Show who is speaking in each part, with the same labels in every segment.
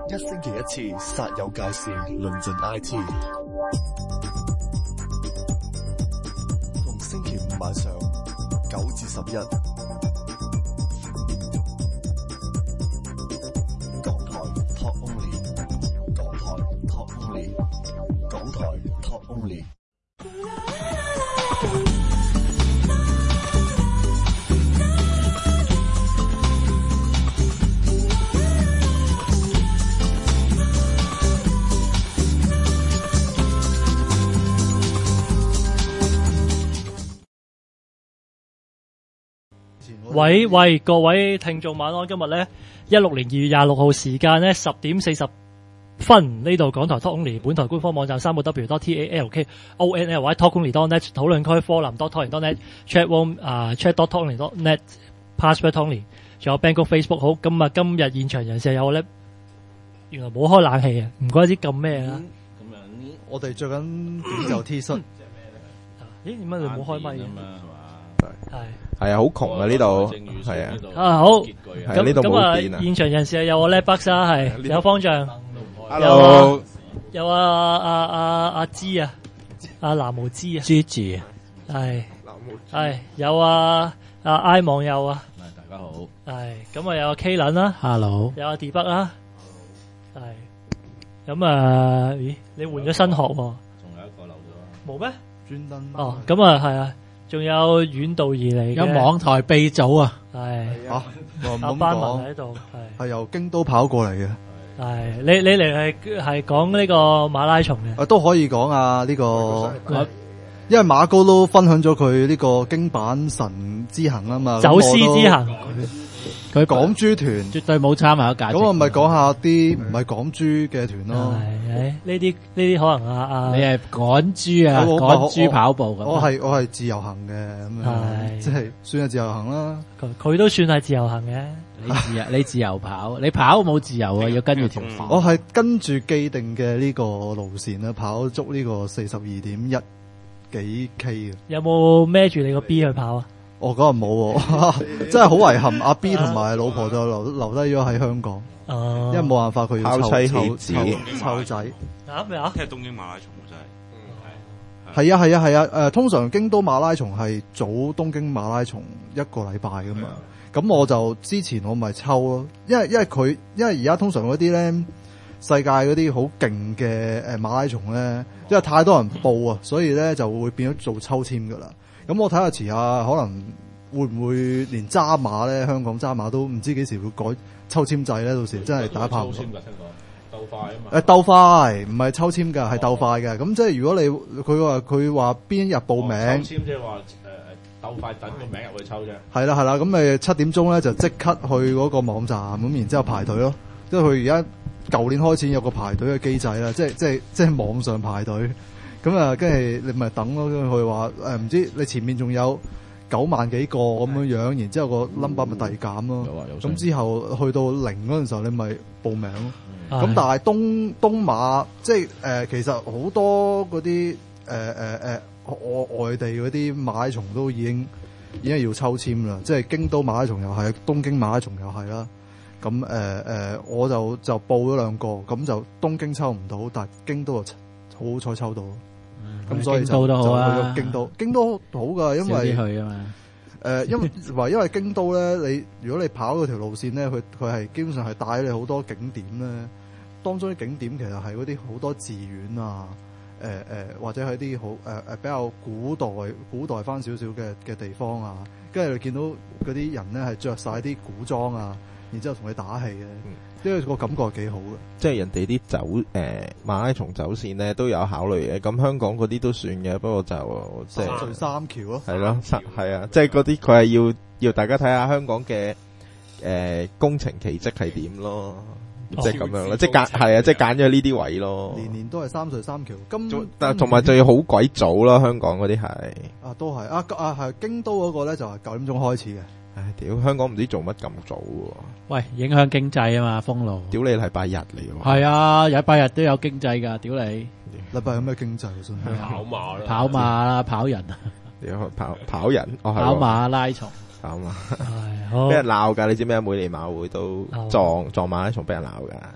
Speaker 1: 一星期一次，煞有介事，論盡 IT。逢星期五晚上9至11，港台 Talk Only， 港台 Talk Only， 港台 Talk Only。
Speaker 2: 喂，各位聽眾晚安。今日咧16年2月26號時間咧10點40分，呢度港台 Talk Only 本台官方網站3w.talkonly 或者 talkonly.net 討論區 forum.talkonly.net chatroom chat.talkonly.net password Talkonly， 仲有 Bangkok Facebook。好，今日現場人士有咧，原來冇開冷氣啊，唔怪之咁咩啦。
Speaker 3: 咁樣
Speaker 4: 我哋着緊短袖 T 恤。
Speaker 2: 咦？點解你冇開咪嘅？
Speaker 5: 係啊，好窮啊呢度，係啊。
Speaker 2: 啊好，
Speaker 5: 係呢度冇電啊。
Speaker 2: 現場人士有我叻北沙，係有方丈
Speaker 5: ，Hello，
Speaker 2: 有阿芝啊，阿藍毛芝啊
Speaker 3: ，Gigi，
Speaker 2: 係有I 網友啊，
Speaker 3: 大家好，
Speaker 2: 係咁啊有 K 撚啦
Speaker 3: ，Hello，
Speaker 2: 有阿 D 北啦，係咁啊，咦？你換咗新學喎？
Speaker 3: 仲有一個留咗，
Speaker 2: 冇咩？
Speaker 4: 專登
Speaker 2: 哦，咁啊係啊。仲有遠道而嚟嘅，
Speaker 3: 有網台秘組啊，
Speaker 2: 係
Speaker 4: 阿
Speaker 2: 班文喺度，
Speaker 4: 係由京都跑過嚟嘅，
Speaker 2: 係你嚟係講呢個馬拉松嘅，
Speaker 4: 都可以講啊呢個，因為馬高都分享咗佢呢個京阪神之行啊嘛，
Speaker 2: 走私之行，
Speaker 4: 佢港珠團
Speaker 3: 絕對冇參考價值，
Speaker 4: 咁我咪講下啲唔係港珠嘅團咯。
Speaker 2: 呢啲可能
Speaker 3: 你係港珠啊，港珠跑步咁。
Speaker 4: 我係自由行嘅咁樣，即係算係自由行啦。
Speaker 2: 佢都算係自由行嘅。
Speaker 3: 你自由跑，你跑冇自由啊，要跟住條線。
Speaker 4: 我係跟住既定嘅呢個路線啦，跑足呢個42.1幾 K 嘅。
Speaker 2: 有冇孭住你個 B 去跑啊？
Speaker 4: 我嗰日冇，真係好遺憾。阿 B 同埋老婆就留低咗喺香港，因為冇辦法，佢要湊仔。
Speaker 2: 咩啊？
Speaker 6: 即係東京馬拉松真係。
Speaker 4: 係啊，通常京都馬拉松係早東京馬拉松1個禮拜噶嘛。咁我就之前我咪抽咯，因為而家通常嗰啲咧世界嗰啲好勁嘅馬拉松咧，因為太多人報啊，所以咧就會變咗做抽籤噶啦。咁我睇下遲下可能會唔會連渣馬咧，香港渣馬都唔知幾時會改抽籤制咧，到時真係打炮。
Speaker 3: 鬥快啊嘛！
Speaker 4: 鬥快唔係抽籤㗎，係鬥快嘅。咁即係如果你佢話邊一日報名，
Speaker 3: 抽籤即係話鬥快等個名入去抽啫。
Speaker 4: 係啦，咁咪7點鐘咧就即刻去嗰個網站，咁然之後排隊咯。即係佢而家舊年開始有個排隊嘅機制啦，即係網上排隊。咁啊，跟住你咪等咯。跟住佢話唔知你前面仲有9萬幾個咁樣樣，然之後個 number 咪遞減咯。咁之後去到0嗰陣時候，你咪報名咯。咁但係東馬即係其實好多嗰啲外地嗰啲馬拉松都已經要抽籤啦。即係京都馬拉松又係，東京馬拉松又係啦。咁我就報咗2個，咁就東京抽唔到，但係京都就好彩抽到。咁所以
Speaker 3: 京都都好啊，
Speaker 4: 京都好噶，因為
Speaker 3: 去啊嘛。
Speaker 4: 因為京都咧，如果你跑嗰條路線咧，佢係基本上係帶你好多景點咧。當中啲景點其實係嗰啲好多寺院啊，或者係啲好比較古代翻少少嘅地方啊。跟住你見到嗰啲人咧係着晒啲古裝啊，然之後同你打氣嘅，因為個感覺幾好嘅。
Speaker 5: 即係人哋啲馬拉松走線咧都有考慮嘅，咁香港嗰啲都算嘅，不過就即係
Speaker 4: 三橋咯，
Speaker 5: 係咯，係啊，即係嗰啲佢係要大家睇下香港嘅工程奇蹟係點咯。即係咁樣咯，即係揀咗呢啲位咯。
Speaker 4: 年都係三隧三橋，
Speaker 5: 但係同埋仲要好鬼早啦，香港嗰啲係。
Speaker 4: 都係係京都嗰個咧就係9點鐘開始嘅。
Speaker 5: 唉，屌香港唔知做乜咁早喎。
Speaker 3: 喂，影響經濟啊嘛，封路。
Speaker 5: 屌你禮拜日嚟喎。
Speaker 3: 係啊，禮拜日都有經濟㗎，屌你。
Speaker 4: 禮拜有咩經濟先？
Speaker 3: 跑馬啦，跑馬啦，跑人啊。
Speaker 5: 屌跑人，
Speaker 3: 跑馬拉松。
Speaker 5: 跑馬。俾人鬧噶，你知咩？每年馬會都撞馬拉松俾人鬧噶。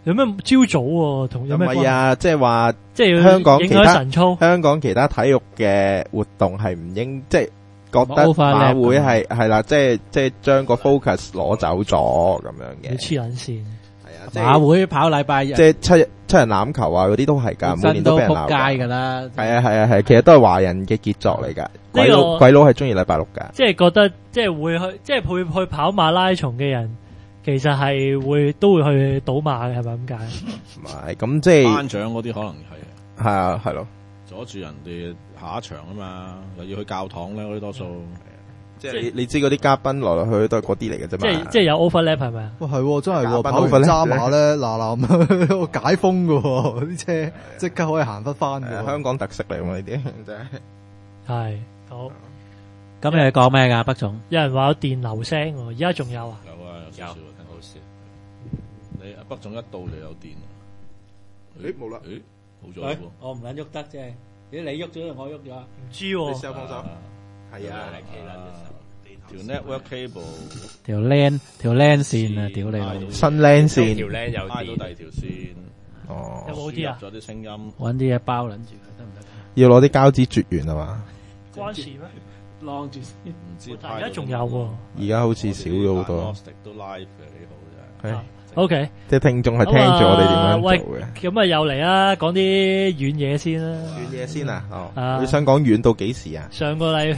Speaker 2: 有咩朝早喎？同有咩關係？
Speaker 5: 唔係啊，即係話
Speaker 2: 即係要
Speaker 5: 香港
Speaker 2: 影響
Speaker 5: 其他
Speaker 2: 晨操。
Speaker 5: 香港其他體育嘅活動係唔應，即係覺得
Speaker 3: overlap
Speaker 5: 馬會係啦，即係將個 focus 攞走咗咁樣
Speaker 2: 你
Speaker 5: 嘅。
Speaker 2: 黐撚線，
Speaker 5: 係啊，即係
Speaker 3: 馬會跑禮拜日，
Speaker 5: 即係七人欖球啊嗰啲都係㗎，每
Speaker 3: 真都
Speaker 5: 年都俾人鬧
Speaker 3: 仆街
Speaker 5: 㗎。
Speaker 3: 㗎啦。
Speaker 5: 係，其實都係華人嘅傑作嚟㗎。鬼
Speaker 2: 個
Speaker 5: 佬鬼佬係中意禮拜六㗎。
Speaker 2: 即係覺得即係會去，即係去跑馬拉松嘅人，其實係都會去賭馬嘅，係咪咁解？
Speaker 5: 唔係咁即係
Speaker 6: 頒獎嗰啲可能係
Speaker 5: 係啊，係咯，
Speaker 6: 阻住人哋下一場啊嘛，又要去教堂咧，嗰啲多數
Speaker 5: 即係你知嗰啲嘉賓來來去去都係嗰啲嚟嘅啫嘛。
Speaker 2: 即係有 overlap 係咪啊？
Speaker 4: 哇，係真係
Speaker 5: 假扮
Speaker 4: 喎跑完
Speaker 5: overlap
Speaker 4: 渣馬咧嗱嗱解封㗎喎，啲車即刻可以行得翻㗎喎。
Speaker 5: 香港特色嚟喎呢啲真係。
Speaker 2: 係好。
Speaker 3: 咁你講咩㗎，北總？
Speaker 2: 有人話有電流聲喎，而家仲有啊？
Speaker 6: 有啊，有少少聽好少。你北總一到就有電，
Speaker 5: 冇啦，
Speaker 6: 誒好咗喎，
Speaker 3: 我唔撚喐得啫。如果你喐咗，我喐咗。
Speaker 2: 唔知喎。
Speaker 5: 你試下放手。係啊，
Speaker 6: 條 network cable
Speaker 3: 條 LAN 線啊，屌你老母！
Speaker 5: 新 LAN 線
Speaker 7: 條靚有
Speaker 6: 拉到第
Speaker 7: 電，
Speaker 6: 二條線，
Speaker 5: 哦，
Speaker 2: 有冇啲啊？
Speaker 6: 輸入咗啲聲音，
Speaker 3: 搵啲嘢包撚住佢得唔得？
Speaker 5: 要攞啲膠紙絕緣啊嘛。
Speaker 2: 關事咩？
Speaker 3: 晾住先。
Speaker 6: 唔知
Speaker 2: 但而家仲有喎。
Speaker 5: 而家好似少咗好多。
Speaker 6: 都 live 嘅幾好
Speaker 5: 係
Speaker 2: OK，
Speaker 5: 即係聽眾係聽住我哋點樣
Speaker 2: 喂
Speaker 5: 做嘅。
Speaker 2: 咁啊又嚟啦，講啲軟嘢先啦。
Speaker 5: 遠嘢先啊，
Speaker 2: 啊
Speaker 5: 哦，你想講遠到幾時啊？
Speaker 2: 上個禮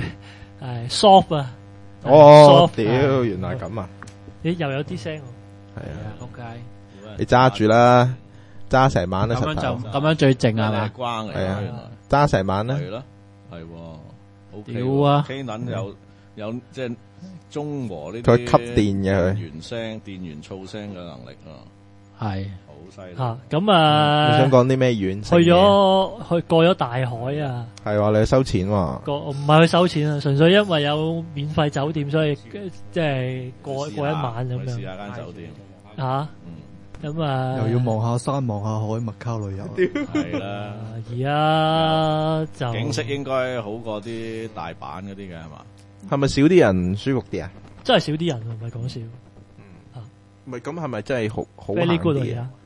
Speaker 2: soft 啊，
Speaker 5: 哦，
Speaker 2: soft
Speaker 5: 屌，原來咁啊！
Speaker 2: 咦又有啲聲喎。
Speaker 5: 係啊，
Speaker 3: 仆街。
Speaker 5: 你揸住啦，揸成晚啦，
Speaker 3: 咁樣就
Speaker 5: 實頭
Speaker 3: 咁樣最靜係
Speaker 6: 係
Speaker 3: 嘛？
Speaker 6: 關嚟
Speaker 5: 係啊
Speaker 6: 原來
Speaker 5: 揸成晚啦。
Speaker 6: 係咯，係喎，OK
Speaker 3: 屌啊
Speaker 6: ，K 撚有即係中和呢啲
Speaker 5: 佢吸電嘅佢
Speaker 6: 電源聲、電源噪聲嘅能力啊，
Speaker 3: 係。
Speaker 6: 好犀利。
Speaker 2: 嚇咁
Speaker 5: 你想講啲咩遠？
Speaker 2: 去過咗大海啊！
Speaker 5: 係話你收錢喎。
Speaker 2: 唔係去收錢啊，純粹因為有免費酒店，所以即係過一晚咁樣
Speaker 6: 去試下間酒店，
Speaker 2: 嚇。咁啊，
Speaker 4: 又要望下山望下海，麥卡旅遊。
Speaker 6: 係啦，
Speaker 2: 而家就
Speaker 6: 景色應該好過啲大阪嗰啲嘅係嘛？
Speaker 5: 係咪少啲人舒服啲啊？
Speaker 2: 真係少啲人，唔係講笑。
Speaker 5: 唔係咁係咪真係好
Speaker 2: Very good
Speaker 5: 行啲啊？
Speaker 2: 而家。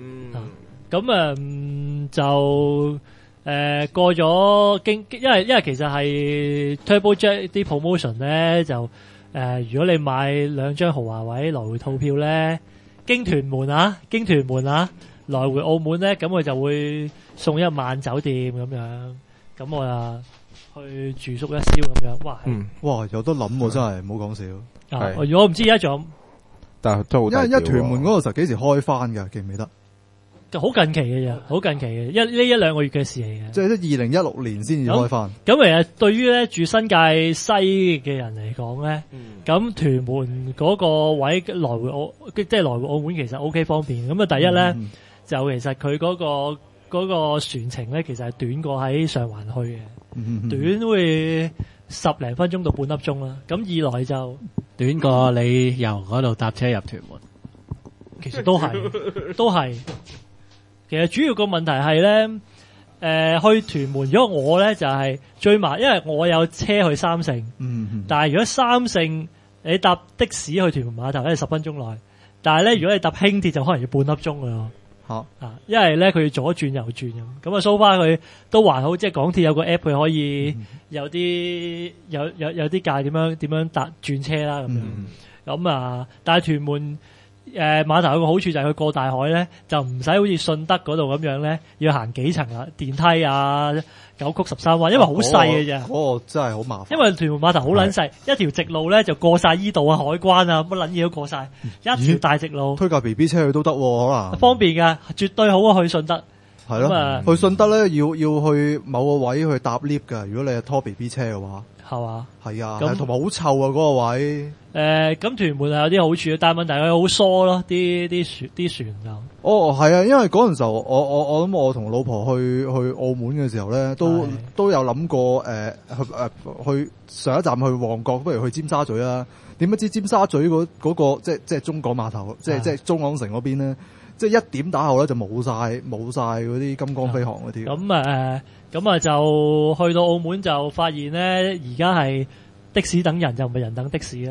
Speaker 2: 咁就過咗因為其實係 Turbo Jet 啲 promotion 咧就如果你買2張豪華位來回套票咧，經屯門啊來回澳門咧，咁佢就會送1晚酒店咁樣，咁我啊去住宿一宵咁樣，哇！
Speaker 4: 哇，有得諗喎，真係唔好講笑。
Speaker 2: 如果我唔知而家仲有，
Speaker 5: 但係都好
Speaker 4: 因為屯門嗰個時候幾時開翻㗎？記唔記得？
Speaker 2: 好近期嘅啫，好近期嘅，一兩個月嘅事嚟嘅。
Speaker 4: 即係2016年先至開翻。
Speaker 2: 咁其實對於咧住新界西嘅人嚟講咧，咁屯門嗰個位來回即係來回澳門其實 OK 方便。咁啊，第一咧就其實佢嗰個船程咧，其實係短過喺上環去嘅，短會10零分鐘到半粒鐘啦。咁二來就
Speaker 3: 短過你由嗰度搭車入屯門，
Speaker 2: 其實都係。其實主要個問題係咧，去屯門如果我咧就係最麻，因為我有車去三聖，但係如果三聖你搭的士去屯門碼頭咧10分鐘內，但係咧如果你搭輕鐵就可能要半粒鐘噶咯。因為咧佢要左轉右轉咁啊，so far佢都還好，即係港鐵有個 app 佢可以有啲有啲架點樣搭轉車啦咁樣。咁啊，但係屯門碼頭有個好處就係佢過大海咧，就唔使好似順德嗰度咁樣咧，要行幾層啦，電梯啊，9曲13彎，因為好細嘅啫。
Speaker 4: 嗰個真係好麻煩。
Speaker 2: 因為屯門碼頭好撚細，一條直路咧就過晒依度啊，海關啊，乜撚嘢都過晒，一條大直路。
Speaker 4: 推架 BB 車去都得，可能
Speaker 2: 方便㗎，絕對好過去順德。
Speaker 4: 係咯，去順德咧要去某個位去搭 lift 㗎。如果你係拖 BB 車嘅話，
Speaker 2: 係嘛？
Speaker 4: 係啊，同埋好臭啊嗰個位。
Speaker 2: 咁屯門係有啲好處，但係問題佢好疏咯，啲船就。
Speaker 4: 係啊，因為嗰陣時候我諗我同老婆去澳門嘅時候咧，都有諗過去上一站去旺角，不如去尖沙咀啦。點不知尖沙咀嗰個即係中港碼頭，即係中港城嗰邊咧，即係1點打後咧就冇晒嗰啲金光飛航嗰啲。
Speaker 2: 咁啊就去到澳門就發現咧，而家係的士等人就唔係人等的士啦。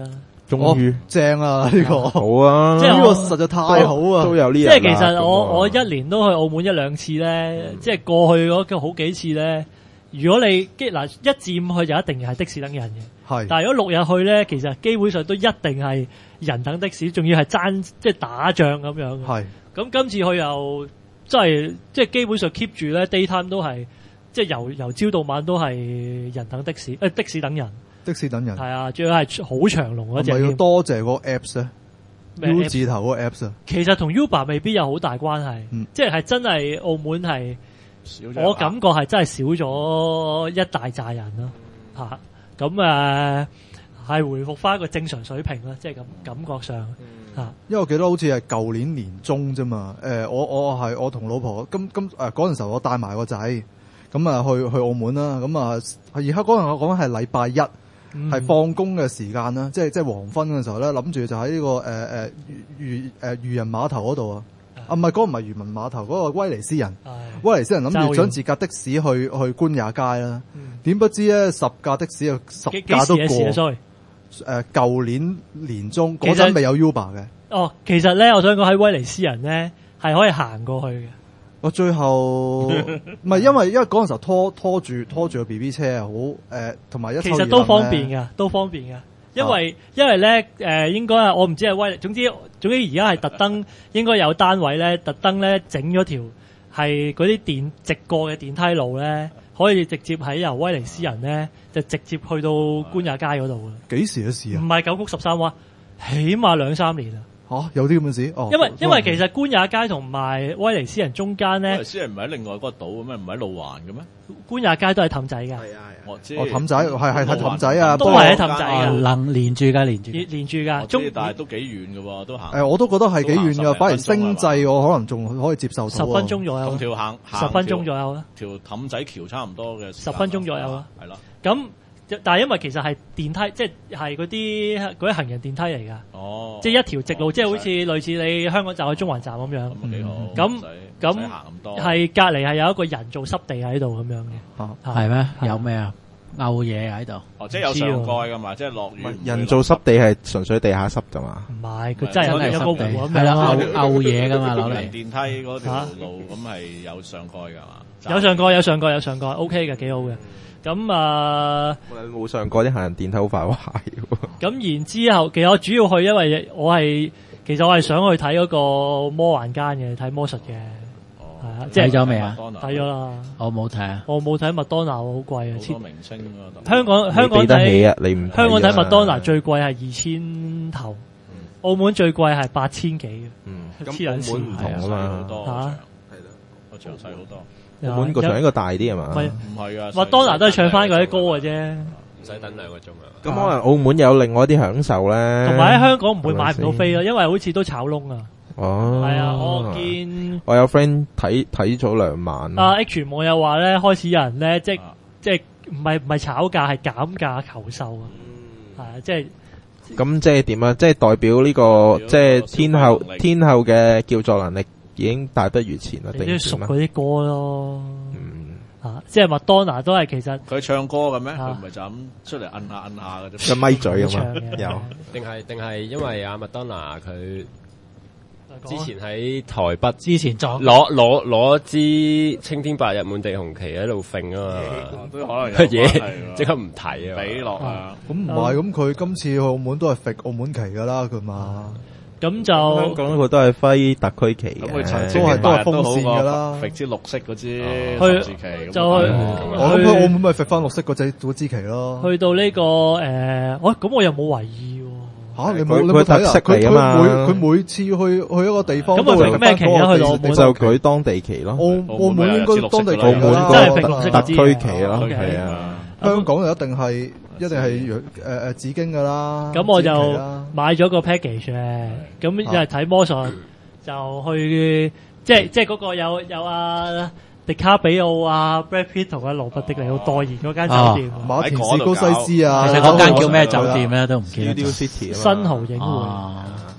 Speaker 5: 終於
Speaker 4: 正啊呢個，
Speaker 5: 好啊，
Speaker 2: 即係
Speaker 4: 呢個實在太好啊！
Speaker 5: 都有呢
Speaker 2: 即
Speaker 5: 人啦。
Speaker 2: 係其實
Speaker 5: 咁啊
Speaker 2: 我一年都去澳門1-2次咧，即係過去嗰個好幾次咧。如果你嗱1至5去就一定係的士等人嘅，
Speaker 4: 係
Speaker 2: 但係如果6日去咧，其實基本上都一定係人等的士，仲要係爭即係打仗咁樣嘅。
Speaker 4: 係
Speaker 2: 咁今次去又真係即係基本上 keep 住咧 daytime 都係即係由朝到晚都係人等的士，的士等人。
Speaker 4: 的士等人，
Speaker 2: 係啊，仲要係好長龍嗰只
Speaker 4: 係咪要
Speaker 2: 添。
Speaker 4: 多謝嗰個 apps 咧
Speaker 2: 咩
Speaker 4: ？U
Speaker 2: apps？
Speaker 4: 字頭嗰個 apps 啊，
Speaker 2: 其實同 Uber 未必有好大關係，
Speaker 4: 嗯
Speaker 2: 即係真係澳門係。
Speaker 6: 少咗
Speaker 2: 我感覺係真係少咗一大扎人咯，咁係回復翻一個正常水平啦，即係咁感覺上
Speaker 4: 因為我記得好似係舊年年中啫嘛。我同老婆嗰陣時候我帶埋個仔，咁啊去澳門啦。咁啊而家嗰陣我講係禮拜一，係放工嘅時間啦，即係黃昏嘅時候咧，諗住就喺呢個漁人碼頭嗰度啊。唔係嗰個唔係漁民碼頭，嗰個威尼斯人。威尼斯人諗住想自架的士去官也街啦，點不知咧10架的士啊10架都過。舊年年中嗰陣未有 Uber 嘅。
Speaker 2: 哦，其實咧，我想講喺威尼斯人咧係可以行過去嘅。
Speaker 4: 我最後唔係因為嗰陣時候拖住個 BB 車啊，好同埋一抽二掕
Speaker 2: 其實都方便㗎，都方便㗎。因為咧應該係我唔知係威，總之而家係特登應該有單位咧，特登咧整咗條係嗰啲直過嘅電梯路咧，可以直接喺由威尼斯人咧就直接去到官也街嗰度嘅。
Speaker 4: 幾時嘅事啊？
Speaker 2: 唔係9曲13彎，起碼2-3年啦。
Speaker 4: 有啲咁嘅事哦。
Speaker 2: 因為其實官也街同埋威尼斯人中間咧，
Speaker 6: 威尼斯人唔係喺另外嗰個島嘅咩？唔係喺路環嘅咩？
Speaker 2: 官也街都係氹仔㗎。
Speaker 6: 我知。
Speaker 4: 氹仔係氹仔啊，
Speaker 2: 都係喺氹仔㗎。
Speaker 3: 能連住㗎，連
Speaker 2: 住㗎。
Speaker 6: 但係都幾遠嘅喎，都行。
Speaker 4: 我都覺得係幾遠㗎，反而星際我可能仲可以接受到。
Speaker 2: 10分鐘左右。
Speaker 6: 同條行
Speaker 2: 10分鐘左右啦。
Speaker 6: 條氹仔橋差唔多嘅。
Speaker 2: 10分鐘左右啦。
Speaker 6: 係咯。
Speaker 2: 咁但係因為其實係電梯，即係嗰啲行人電梯嚟㗎。哦。即係一條直路，即係好似類似你香港站去中環站咁樣。
Speaker 6: 咁幾好。
Speaker 2: 咁
Speaker 6: 行咁多。
Speaker 2: 係隔離係有一個人造濕地喺度咁樣嘅。
Speaker 3: 係咩？有咩啊？勾嘢喺度。
Speaker 6: 哦，即係有上蓋㗎嘛？即係落雨。
Speaker 5: 人造濕地係純粹地下濕咋嘛？
Speaker 2: 唔係，佢真係有個湖咁樣。
Speaker 3: 係啦，勾嘢㗎嘛，攞嚟。
Speaker 6: 電梯嗰條路咁係有上蓋㗎嘛？
Speaker 2: 有上蓋 OK 嘅，幾好嘅。咁
Speaker 5: 冇上過啲行人電梯好快壞。
Speaker 2: 咁然之後，其實我主要去，因為我係想去睇嗰個魔幻間嘅，睇魔術嘅。係啊，即係
Speaker 3: 睇咗未啊？
Speaker 2: 睇咗啦。
Speaker 3: 我冇睇啊。
Speaker 2: 我冇睇麥當娜，好貴啊！
Speaker 6: 好多明星嗰度。
Speaker 2: 香港
Speaker 5: 俾得起啊！你唔
Speaker 2: 香港睇麥當娜最貴係2000頭，澳門最貴係8000幾嘅。
Speaker 5: 咁澳門唔同啊嘛。
Speaker 6: 嚇，係咯，個場細好多。
Speaker 5: 澳門個場應該大啲係嘛？
Speaker 6: 唔係啊，
Speaker 2: 麥當娜都係唱翻嗰啲歌嘅啫，
Speaker 6: 唔使等2個鐘啊。
Speaker 5: 咁可能澳門有另外一啲享受咧。
Speaker 2: 同埋喺香港唔會買唔到飛咯，因為好似都炒窿啊。
Speaker 5: 哦，
Speaker 2: 係啊，我見
Speaker 5: 我有 friend 睇咗2晚。
Speaker 2: H 網友話咧，開始有人咧，即係唔係炒價，係減價求售啊。係啊，即係
Speaker 5: 咁即係點啊？即係代表呢個即係天后嘅叫座能力已經大不如前啦，定點啊？
Speaker 2: 熟嗰啲歌咯。即係麥當娜都係其實
Speaker 6: 佢唱歌嘅咩？佢唔係就咁出嚟摁下嘅啫。
Speaker 5: 個咪嘴咁嘛？有
Speaker 7: 定係因為阿麥當娜佢之前喺台北
Speaker 3: 之前撞
Speaker 7: 攞支青天白日滿地紅旗喺度揈啊嘛，
Speaker 6: 都可能有
Speaker 7: 嘢即刻唔睇啊，
Speaker 6: 俾落啊。
Speaker 4: 咁唔係，咁佢今次去澳門都係揈澳門旗㗎啦，佢嘛。
Speaker 2: 咁就
Speaker 5: 香港佢都係揮特區旗嘅，
Speaker 4: 都係風扇㗎啦，
Speaker 6: 揈支綠色嗰支十字旗。
Speaker 2: 就
Speaker 4: 我去澳門咪揈翻綠色嗰支旗咯。
Speaker 2: 去到呢個咁我又冇懷疑喎。
Speaker 4: 嚇！你冇睇啊？佢每次去一個地方，
Speaker 2: 咁佢揈咩旗啊？去到澳門
Speaker 5: 就舉當地旗咯。
Speaker 4: 澳門應該當地旗啦，
Speaker 2: 真係揈綠色
Speaker 5: 特區旗咯，係啊。
Speaker 4: 香港就一定係紫荊噶啦。
Speaker 2: 咁我就買咗個 package 嘅，咁一係睇魔術，就去即係嗰個有阿迪卡比奧啊 Brad Pitt 同阿羅拔迪尼奧代言嗰間酒店，
Speaker 4: 馬田士高西斯啊。
Speaker 3: 其實嗰間叫咩酒店咧都唔記得。
Speaker 2: 新濠影匯。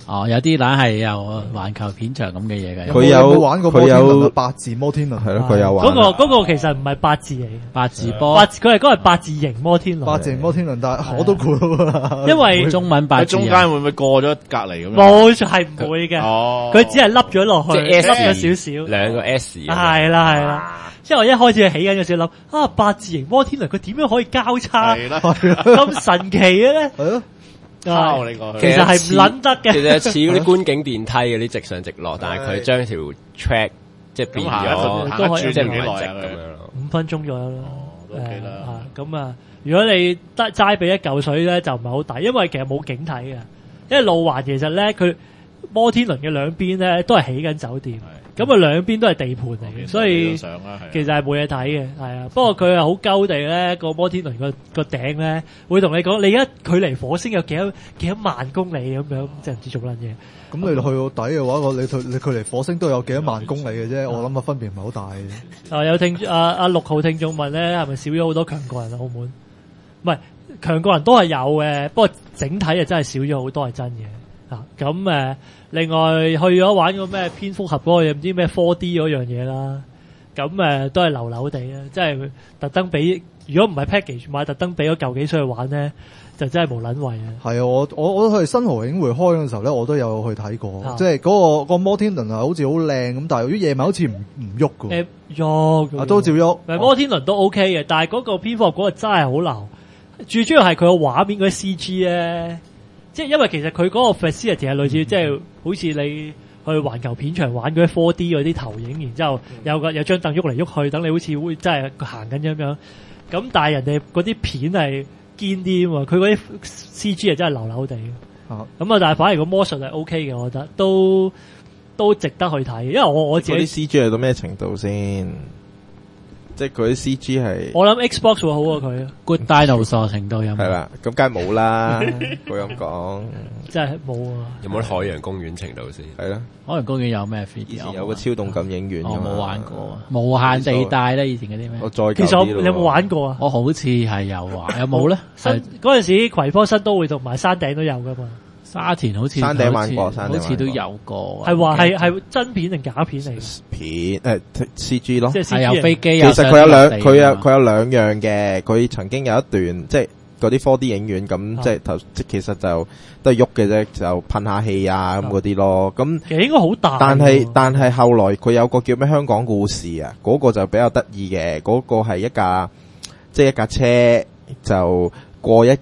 Speaker 3: 哦，有啲懶係有環球片場咁嘅嘢嘅。
Speaker 5: 佢
Speaker 4: 有冇
Speaker 5: 有
Speaker 4: 玩過摩天輪啊？八字摩天輪
Speaker 5: 係咯，佢有玩。
Speaker 2: 嗰個其實唔係八字嚟嘅，
Speaker 3: 八字波，
Speaker 2: 佢係嗰個係八字形摩天輪。
Speaker 4: 八字摩天輪，但係我都估到啦。
Speaker 2: 因為
Speaker 3: 中文八
Speaker 6: 喺
Speaker 3: 字
Speaker 6: 中間會唔會過咗隔離咁樣？
Speaker 2: 冇錯係唔會嘅，
Speaker 6: 哦，
Speaker 2: 佢只係凹咗落去，
Speaker 7: 即係 S
Speaker 2: 凹咗少少。
Speaker 7: 兩個 S 咁樣。
Speaker 2: 係啦，即係我一開始起緊嘅時候諗啊，八字形摩天輪佢點樣可以交叉
Speaker 6: 係啦，
Speaker 2: 咁神奇嘅咧？
Speaker 4: 係咯，
Speaker 6: 抄你過去。
Speaker 2: 其實係唔撚得嘅。
Speaker 7: 其實似嗰啲觀景電梯嗰啲直上直落，但係佢將條 track 即係變
Speaker 6: 咁行一
Speaker 7: 咗，
Speaker 6: 行一轉
Speaker 7: 即係唔
Speaker 6: 幾耐啊
Speaker 7: 係直咁樣咯。
Speaker 2: 5分鐘左右啦，
Speaker 6: 都 OK 啦
Speaker 2: 咁啊，如果你得齋俾一嚿水咧，就唔係好抵，因為其實冇景睇嘅。因為路環其實咧，佢摩天輪嘅兩邊咧都係起緊酒店，咁啊兩邊都係地盤嚟嘅，所以
Speaker 6: 上啦，係
Speaker 2: 其實係冇嘢睇嘅，係啊。不過佢係好鳩地咧，個摩天輪個頂咧會同你講，你而家距離火星有幾多萬公里咁樣，即係唔知做乜嘢。
Speaker 4: 咁你去到底嘅話，你距離火星都有幾多萬公里嘅啫，我諗分別唔係好大嘅。
Speaker 2: 有聽阿6號聽眾問咧，係咪少咗好多強國人啊？澳門唔係強國人都係有嘅，不過整體啊真係少咗好多係真嘅。咁另外去咗玩個咩蝙蝠俠嗰個嘢，唔知咩 4D 嗰樣嘢啦。咁都係流流地啦，即係特登俾，如果唔係 package 買，特登俾咗嚿幾水去玩咧，就真係無撚謂啊！
Speaker 4: 係啊，我去新濠影匯開嘅時候咧，我都有去睇過，即係嗰個摩天輪係好似好靚咁，但係於夜晚好似唔喐嘅。
Speaker 2: 喐
Speaker 4: 都照喐。
Speaker 2: 摩天輪都 OK 嘅，但係嗰個蝙蝠俠嗰個真係好流，最主要係佢個畫面嗰啲 CG 咧。即係因為其實佢嗰個 facility 係類似，即係好似你去環球片場玩嗰啲 4D 嗰啲投影，然之後有張凳喐嚟喐去，等你好似會真係行緊咁樣。咁但係人哋嗰啲片係堅啲啊嘛，佢嗰啲 CG 係真係流流地。咁但係反而個魔術係 OK 嘅，我覺得都值得去睇。因為我自己
Speaker 5: 嗰啲 CG 去到咩程度先？即係佢啲 CG 係，
Speaker 2: 我諗 Xbox 會好過佢。
Speaker 3: Good Dinosaur 程度有冇？
Speaker 5: 係啦，咁梗係冇啦。佢咁講，
Speaker 2: 真係冇啊！
Speaker 7: 有冇海洋公園程度先？
Speaker 5: 係啦，
Speaker 3: 海洋公園有咩 3D？
Speaker 5: 以前有個超動感影院，
Speaker 3: 我冇玩過。無限地帶咧，以前嗰啲咩？
Speaker 5: 我再
Speaker 2: 其實你有冇玩過啊？
Speaker 3: 我好似係有玩，有冇咧？
Speaker 2: 嗰陣時葵芳新都會同埋山頂都有噶嘛。
Speaker 3: 沙田好似
Speaker 5: 山頂玩過，
Speaker 3: 好似都有過。
Speaker 2: 係話係真片定假片嚟嘅？
Speaker 5: 片CG 咯，
Speaker 3: 係有飛機。
Speaker 5: 其實佢有兩樣嘅，佢曾經有一段即係嗰啲 4D 影院咁，即係其實就都係喐嘅啫，就噴下氣啊咁嗰啲咯。咁
Speaker 2: 其實應該好大。
Speaker 5: 但係後來佢有個叫咩香港故事啊，嗰個就比較得意嘅，嗰個係一架車就過一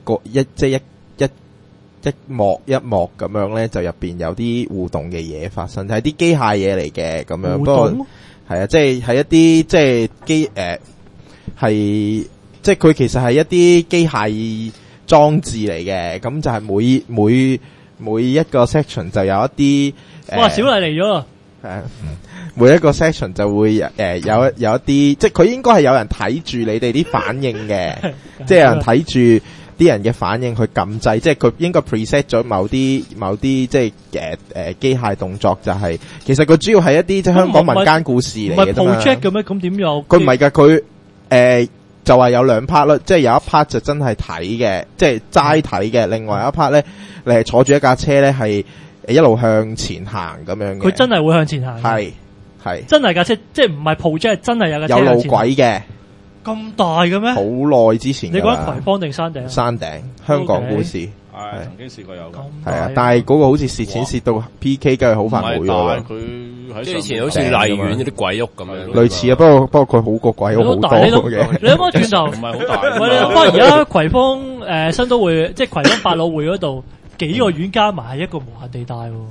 Speaker 5: 幕一幕咁樣咧，就入邊有啲互動嘅嘢發生，係啲機械嘢嚟嘅咁樣。不過係啊，即係一啲即係機係即係佢其實係一啲機械裝置嚟嘅，咁就係每一個 section 就有一啲
Speaker 2: 哇，小麗嚟咗啊！
Speaker 5: 每一個 section 就會有一啲，即係佢應該係有人睇住你哋啲反應嘅，即係有人睇住啲人嘅反應去撳掣，即係佢應該 preset 咗某啲即係機械動作，就係其實佢主要係一啲即係香港民間故事嚟嘅啫嘛。
Speaker 2: 唔係 project 嘅咩？咁點有？
Speaker 5: 佢唔係㗎，佢就話有兩 part 啦，即係有一 part 就真係睇嘅，即係齋睇嘅，另外一 part 咧，你係坐住一架車咧，係一路向前行咁樣嘅。
Speaker 2: 佢真係會向前行。
Speaker 5: 係
Speaker 2: 真係架車，即係唔係 project，真係有架車
Speaker 5: 有路軌嘅。
Speaker 2: 咁大嘅咩？
Speaker 5: 好耐之前。
Speaker 2: 你講葵芳定山頂？
Speaker 5: 山頂，香港故事。
Speaker 6: 係曾經試過有㗎。
Speaker 5: 係啊，但係嗰個好似蝕錢蝕到 PK，梗係好煩冇咗。
Speaker 6: 佢
Speaker 7: 即係以前好似荔園嗰啲鬼屋咁樣。
Speaker 5: 類似啊，不過佢好過鬼屋好多嘅。
Speaker 2: 你諗翻轉頭，
Speaker 6: 唔係好大。
Speaker 2: 喂，你諗翻而家葵芳新都會，即係葵芳百老匯嗰度幾個院加埋係一個無限地帶喎。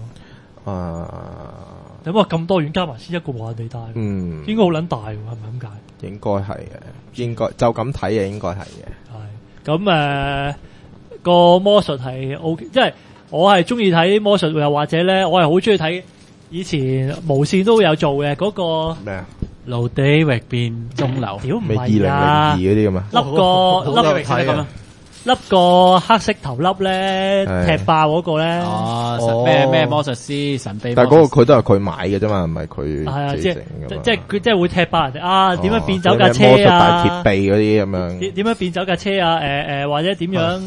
Speaker 2: 你話咁多院加埋先一個無限地帶，應該好撚大喎，係咪咁解？
Speaker 5: 應該係嘅，應該就咁睇嘅，應該係嘅。
Speaker 2: 係咁個魔術係 OK，即係我係中意睇魔術，又或者咧，我係好中意睇以前無線都有做嘅嗰個
Speaker 5: 咩啊？
Speaker 3: 盧地域變鐘樓，
Speaker 2: 屌唔
Speaker 5: 咪
Speaker 2: 係啊！
Speaker 5: 2002嗰啲咁啊？
Speaker 2: 笠個黑色頭笠咧，踢爆嗰個咧。
Speaker 3: 咩魔術師神秘？
Speaker 5: 但係嗰個佢都係佢買嘅啫嘛，唔係佢自己整嘅嘛。
Speaker 2: 即係佢即係會踢爆人哋啊？點樣變走架車啊？
Speaker 5: 魔術大鐵臂嗰啲咁樣。
Speaker 2: 點樣變走架車啊？或者點樣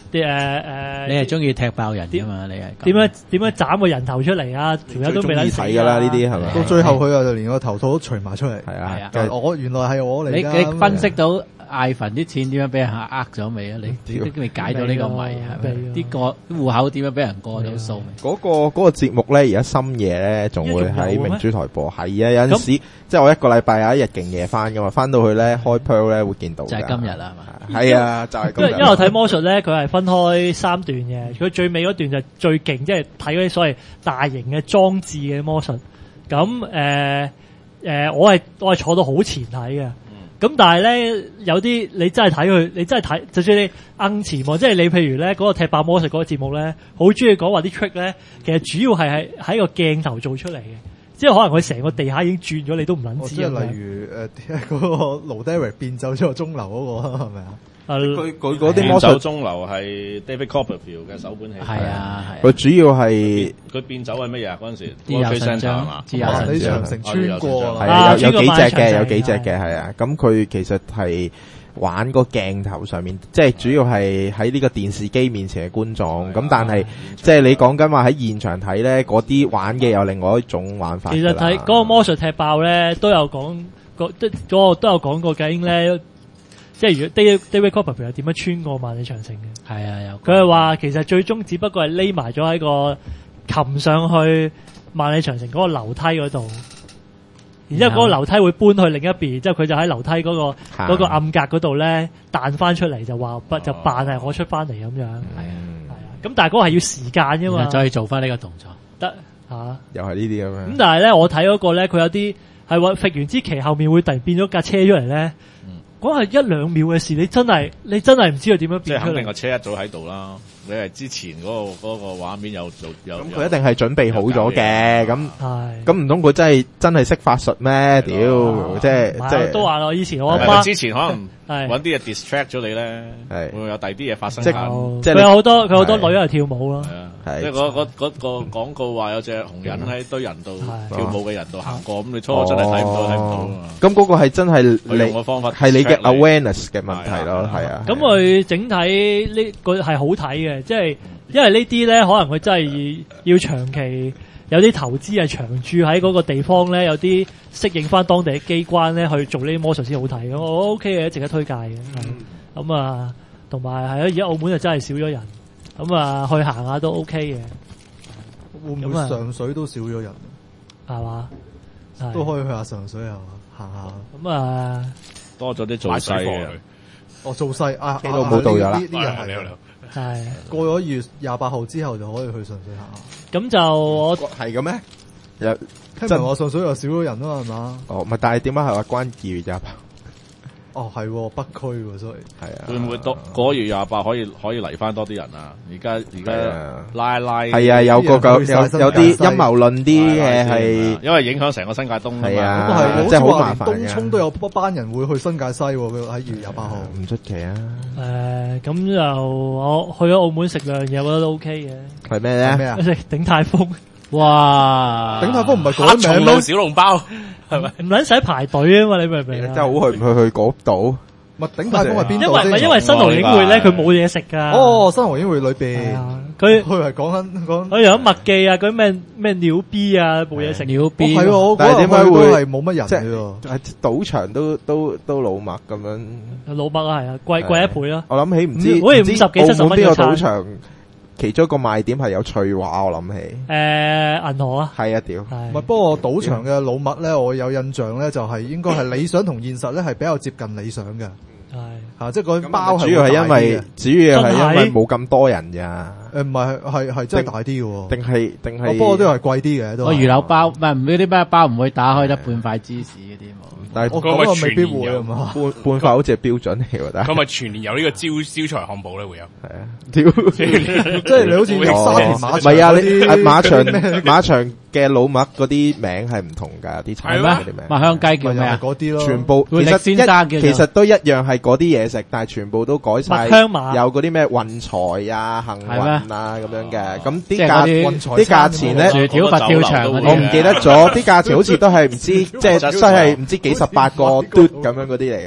Speaker 2: 你
Speaker 3: 係中意踢爆人噶嘛？你係
Speaker 2: 點樣斬個人頭出嚟啊？條友都未撚死
Speaker 5: 睇噶啦，呢啲係咪？
Speaker 4: 到最後佢就連個頭套都除埋出嚟。
Speaker 5: 係啊，
Speaker 4: 我原來係我嚟㗎。
Speaker 3: 你分析到艾凡啲錢點樣俾人呃咗未啊？你都未解到呢個謎係咪？啲戶口點樣俾人過到數？
Speaker 5: 嗰個節目咧，而家深夜咧仲會喺明珠台播。係啊，有陣時即係我一個禮拜有一日勁夜翻噶嘛，翻到去咧開 Pearl 咧會見到。就係今日啦，係嘛？係啊，就係今日。
Speaker 2: 因為我睇魔術咧，佢係分開3段嘅，佢最尾嗰段就最勁，即係睇嗰啲所謂大型嘅裝置嘅魔術。咁我係坐到好前睇嘅。咁但係咧，有啲你真係睇佢，你真係睇，就算你硬前喎，即係你譬如咧嗰個踢爆魔術嗰個節目咧，好中意講話啲 trick 咧，其實主要係喺個鏡頭做出嚟嘅，即係可能佢成個地下已經轉咗，你都唔撚知。
Speaker 4: 即係例如嗰個盧 Derek 變走咗個鐘樓嗰個係咪啊？
Speaker 5: 佢嗰啲魔術
Speaker 6: 鐘樓係 David Copperfield 嘅首本戲。係
Speaker 3: 啊，
Speaker 5: 佢主要係
Speaker 6: 佢變走係乜嘢啊？嗰陣時
Speaker 3: 自由神像嘛，自由
Speaker 4: 你長城穿過
Speaker 5: 係啊，有幾隻嘅係啊。咁佢其實係玩個鏡頭上面，即係主要係喺呢個電視機面前嘅觀眾。咁但係即係你講緊話喺現場睇咧，嗰啲玩嘅有另外一種玩法。
Speaker 2: 其實睇嗰個魔術踢爆咧，都有講過，即係嗰個都有講過緊咧。即係如果 David Copperfield 係點樣穿過萬里長城嘅？係啊，有佢係話其實最終只不過係匿埋咗喺個擒上去萬里長城嗰個樓梯嗰度，然之後嗰個樓梯會搬去另一邊，之後佢就喺樓梯嗰個暗格嗰度咧彈翻出嚟，就話就扮係我出翻嚟咁樣。係啊，咁但係嗰個係要時間㗎嘛，再做翻呢個動作得嚇，又係呢啲咁樣。咁但係咧，我睇嗰個咧，佢有啲係話揈完支旗後面會突然變咗架車出嚟咧。嗰係1-2秒嘅事，你真係唔知佢點樣變出嚟。即係肯定個車一早喺度啦。你係之前嗰個畫面有做有。咁佢一定係準備好咗嘅。咁唔通佢真係識法術咩？屌，即係都話咯。以前我阿媽之前可能揾啲嘢 distract 咗你咧，會唔會有第二啲嘢發生？即係佢有好多女喺度跳舞咯。即係嗰個廣告話有隻紅人喺堆人度跳舞嘅人度行過，咁你初真係睇唔到啊嘛。咁嗰個係真係你用嘅方法係你嘅 awareness 嘅問題咯，係啊。咁佢整體呢個係好睇嘅，即係因為呢啲咧可能佢真係要長期有啲投資係長駐喺嗰個地方咧，有啲適應翻當地嘅機關咧去做呢啲魔術先好睇。咁我 OK 嘅，值得推介嘅。咁啊，同埋係啊，而家澳門就真係少咗人。咁啊，去行下都 OK 嘅，會唔會上水都少咗人？係嘛，都可以去下上水係嘛，行下。咁啊，多咗啲做西嘅。哦，做西啊，呢度冇導遊啦。呢人係過咗2月28號之後就可以去上水行下。咁就我係嘅咩？聽聞我上水又少咗人啊嘛，係嘛？哦，唔係，但係點解係話關2月28號？哦，係北區喎，所以係啊，會唔會過月28可以嚟翻多啲人啊？而家拉係啊，有啲陰謀論啲嘅係，因為影響成個新界東係啊，咁係即係好麻煩嘅。東涌都有一班人會去新界西喎，佢喺2月28號，唔出奇啊。咁就我去咗澳門食兩樣嘢，我覺得都 OK 嘅。係咩咧？咩啊？食鼎泰豐。哇！鼎泰豐唔係改名咩？小籠包。係咪唔撚使排隊啊嘛？你明唔明啊？真係好去唔去嗰度？咪鼎泰豐係邊度先？因為新濠影匯咧，佢冇嘢食噶。哦，新濠影匯裏邊，佢係講佢有麥記啊，嗰啲咩鳥 B 啊，冇嘢食。鳥 B 係，但係點解會係冇乜人？即係賭場都老麥咁樣。老麥啊，係啊，貴一倍咯。我諗起唔知好似50幾70蚊嘅賭場。其中一個賣點係有翠華，我諗起。銀河啊。係啊，屌。唔係，不過賭場嘅老麥咧，我有印象咧，就係應該係理想同現實咧係比較接近理想嘅。係。嚇，即係嗰啲包係主要係因為冇咁多人咋。唔係，係真係大啲嘅喎。定係。不過都係貴啲嘅都。個魚柳包唔係嗰啲咩包唔會打開得半塊芝士嗰啲冇。但係我講個未必會啊嘛，半塊好似係標準嚟喎。咁咪全年有呢個招財漢堡咧會有？係啊，即係你好似沙田馬場，唔係啊，你馬場嘅老麥嗰啲名係唔同㗎，啲係咩？麥香雞叫咩啊？嗰啲咯，全部其實都一樣係嗰啲嘢食，但係全部都改晒，有嗰啲咩運財啊、幸運啊咁樣嘅。咁啲價錢咧，薯條佛跳牆嗰啲，我唔記得咗，啲價錢好似都係唔知，即係真係唔知幾18個嘟咁樣嗰啲嚟嘅。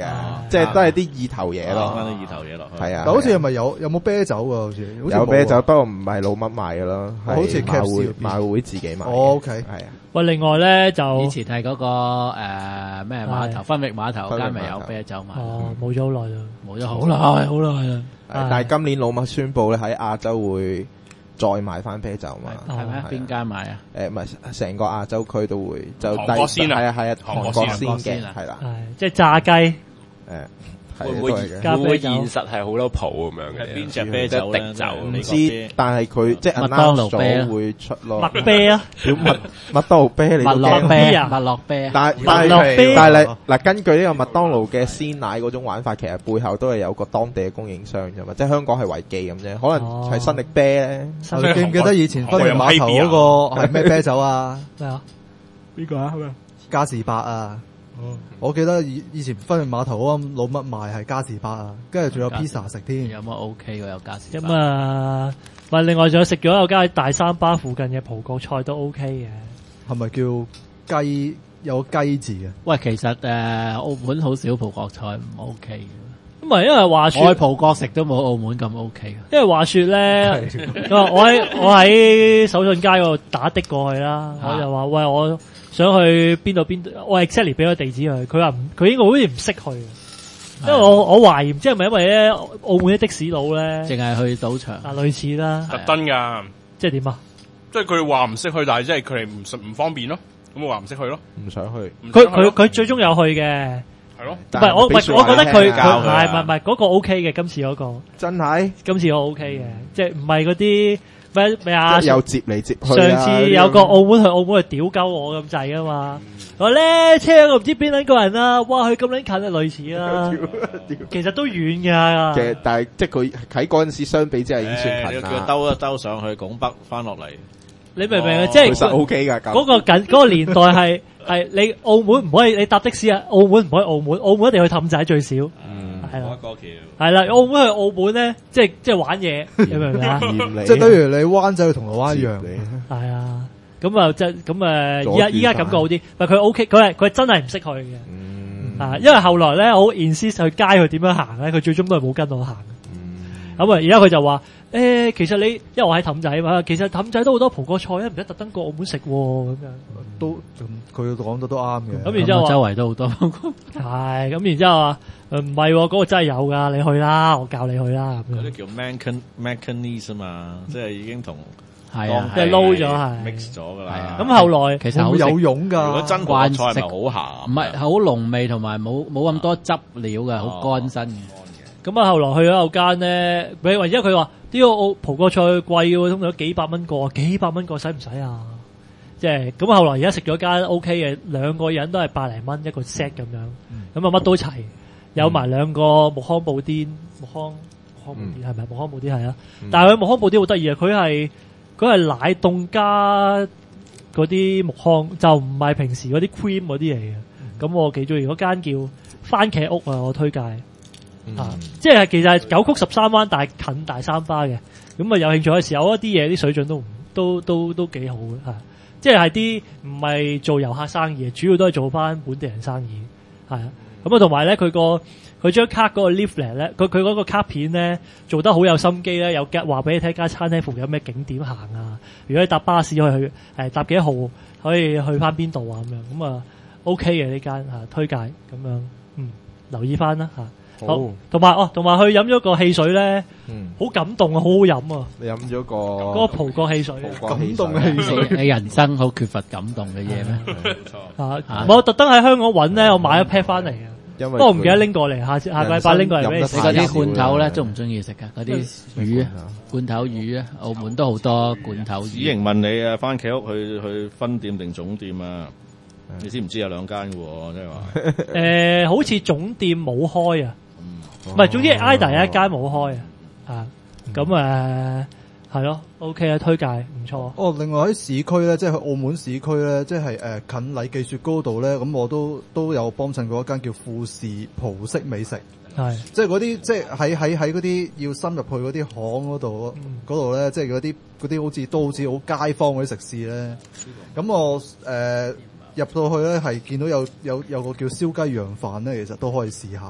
Speaker 5: 即係都係啲意頭嘢咯，
Speaker 6: 翻啲意頭嘢落去。
Speaker 5: 係啊。
Speaker 4: 但好似係咪有冇啤酒㗎？好似
Speaker 5: 有啤酒，不過唔係老麥賣嘅咯，
Speaker 4: 好似
Speaker 5: 馬會自己賣。
Speaker 4: OK，
Speaker 5: 係啊。
Speaker 2: 喂，另外咧就
Speaker 3: 以前係嗰個咩碼頭，分域碼頭嗰間咪有啤酒賣。
Speaker 2: 冇咗好耐啦，
Speaker 3: 冇咗好耐啦。
Speaker 5: 但係今年老麥宣布咧喺亞洲會再賣翻啤酒嘛？
Speaker 3: 係咩？邊間賣啊？
Speaker 5: 唔係成個亞洲區都會就
Speaker 6: 韓國先啊，
Speaker 5: 係啊，韓國先嘅係啦，
Speaker 2: 即係炸雞。
Speaker 7: 會唔會現實係好多鋪咁樣嘅？
Speaker 6: 邊隻啤酒咧？
Speaker 5: 唔知，但係佢即係
Speaker 3: 麥當勞啤
Speaker 5: 會出咯。
Speaker 2: 麥啤啊，
Speaker 5: 麥當勞啤你都
Speaker 3: 麥樂啤
Speaker 2: 啊，
Speaker 3: 麥樂啤。
Speaker 5: 但係嗱，根據呢個麥當勞嘅鮮奶嗰種玩法，其實背後都係有個當地嘅供應商啫嘛，即係香港係維記咁啫，可能係新力啤咧。
Speaker 4: 你記唔記得以前分域碼頭嗰個係咩啤酒啊？
Speaker 2: 咩啊？邊個啊？
Speaker 4: 嘉士伯啊！我記得以前分域碼頭嗰個老麥賣係嘉士伯啊，跟住仲有 pizza 食添。
Speaker 3: 有冇 OK 喎？有嘉士伯。
Speaker 2: 咁啊，咪另外仲有食咗有間喺大三巴附近嘅葡國菜都 OK 嘅。
Speaker 4: 係咪叫雞有雞字嘅？
Speaker 3: 喂，其實澳門好少葡國菜唔 OK 嘅。
Speaker 2: 咁咪因為話說，
Speaker 3: 我去葡國食都冇澳門咁 OK 嘅。
Speaker 2: 因為話說咧，我喺手信街嗰度打的過去啦，我就話喂我。想去邊度？我 exactly 俾個地址佢，佢話佢應該好似唔識去，因為我懷疑唔知係咪因為咧澳門啲的士佬咧，淨係去賭場啊，類似啦，
Speaker 6: 特登㗎，
Speaker 2: 即係點啊？
Speaker 6: 即係佢話唔識去，但係即係佢哋唔方便咯。咁我話唔識去咯，
Speaker 5: 唔想去。
Speaker 2: 佢最終有去嘅，
Speaker 6: 係咯。
Speaker 2: 唔係我覺得佢唔係嗰個 OK 嘅，今次嗰個
Speaker 5: 真係，
Speaker 2: 今次我 OK 嘅，即係唔係嗰啲。咩啊？
Speaker 5: 又接嚟接去。
Speaker 2: 上次有個澳門去屌鳩我咁滯啊嘛！我咧車個唔知邊撚個人啊，哇！佢咁撚近啊，類似啦。其實都遠㗎。
Speaker 5: 嘅，但係即係佢喺嗰陣時相比之下已經算近啦。
Speaker 6: 叫兜一兜上去拱北翻落嚟。
Speaker 2: 你明唔明啊？即係
Speaker 5: 其實 OK 㗎。
Speaker 2: 嗰個年代係你澳門唔可以，你搭的士啊，澳門唔可以澳門一定要去氹仔最少。係啦，過橋係啦，澳門去澳門咧，即係玩嘢，你明唔明啊？
Speaker 4: 即係等於你灣仔去銅鑼灣一樣。
Speaker 2: 係啊，咁啊，即係咁依家感覺好啲。唔係佢 OK，佢係真係唔識去嘅。因為後來咧，我 insist 去街佢點樣行咧，佢最終都係冇跟我行。咁啊，而家佢就話其實你因為我喺氹仔嘛，其實氹仔都好多葡國菜，唔使特登過澳門食咁樣。
Speaker 4: 都佢講得都啱嘅。
Speaker 2: 咁然之後
Speaker 3: 周圍都好多。
Speaker 2: 係咁，然之後話唔係嗰個真係有㗎，你去啦，我教你去啦。
Speaker 6: 嗰啲叫 Mancanese 啊嘛，即係已經同
Speaker 3: 係啊，
Speaker 2: 即係撈咗係
Speaker 6: mix 咗㗎啦。
Speaker 2: 咁後來
Speaker 3: 其實好
Speaker 4: 有用㗎。
Speaker 6: 如果真葡國菜係咪好鹹？
Speaker 3: 唔係好濃味同埋冇咁多汁料嘅，好乾身嘅。
Speaker 2: 咁啊，後來去咗有間咧，或者佢話呢個葡國菜貴喎，通常都幾百蚊個，使唔使啊？即係咁後來而家食咗間 OK 嘅，兩個人都係百零蚊一個 set 咁樣，咁啊乜都齊，有埋兩個木糠布甸，木糠布甸係咪？木糠布甸係啊，但係佢木糠布甸好得意啊，佢係奶凍加嗰啲木糠，就唔係平時嗰啲 cream 嗰啲嚟嘅。咁我幾中意嗰間叫番茄屋啊，我推介。即係其實係九曲13灣，但係近大三巴嘅。咁啊，有興趣嘅時候，一啲嘢啲水準都幾好嘅嚇。即係啲唔係做遊客生意，主要都係做翻本地人生意。係啊，咁啊，同埋咧，佢張卡嗰個 leaflet 咧，佢嗰個卡片咧做得好有心機咧，有話俾你聽間餐廳附近有咩景點行啊。如果你搭巴士可以去搭幾號可以去翻邊度啊咁樣。咁啊 OK 嘅呢間推介咁樣，留意翻啦嚇。好，同埋去飲咗個汽水咧，好感動啊，好好飲啊！
Speaker 5: 你飲咗個
Speaker 2: 嗰個葡國汽水，
Speaker 4: 感動嘅汽水，
Speaker 3: 你人生好缺乏感動嘅嘢咩？
Speaker 2: 冇錯。我特登喺香港揾咧，我買一 pack 翻嚟嘅，不過唔記得拎過嚟，下個禮拜拎過嚟俾你食。
Speaker 3: 你嗰啲罐頭咧，中唔中意食噶？嗰啲魚啊，罐頭魚啊，澳門都好多罐頭魚。
Speaker 6: 子瑩問你啊，番茄屋去分店定總店啊？你知唔知有兩間嘅喎？即係話，
Speaker 2: 好似總店冇開啊。唔係，總之 Ida 有一間冇開啊，咁係咯 ，OK 啊，推介唔錯。
Speaker 4: 哦，另外喺市區咧，即係去澳門市區咧，即係近禮記雪糕度咧，咁我都有幫襯過一間叫富士葡式美食，係即係嗰啲即係喺嗰啲要深入去嗰啲巷嗰度咧，即係嗰啲好似好街坊嗰啲食肆咧，咁我入到去咧係見到有個叫燒雞羊飯咧，其實都可以試下。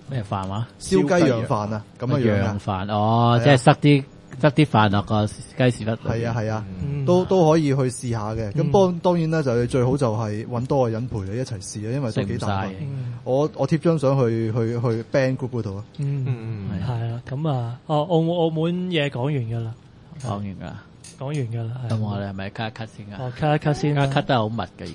Speaker 3: 咩飯話？
Speaker 4: 燒雞釀飯啊，咁樣樣
Speaker 3: 釀飯哦，即係塞啲飯落個雞屎忽度。
Speaker 4: 係啊，都可以去試下嘅。咁當然啦，就最好就係揾多個人陪你一齊試啊，因為都幾大。我貼張相去 band group 嗰度啊。
Speaker 2: 係啊，咁啊，澳門嘢講完㗎啦，
Speaker 3: 講完㗎啦。
Speaker 2: 講完㗎啦。
Speaker 3: 咁我哋係咪 cut 一 cut 先啊？
Speaker 2: cut 一 cut 先啦。
Speaker 3: cut 得好密嘅而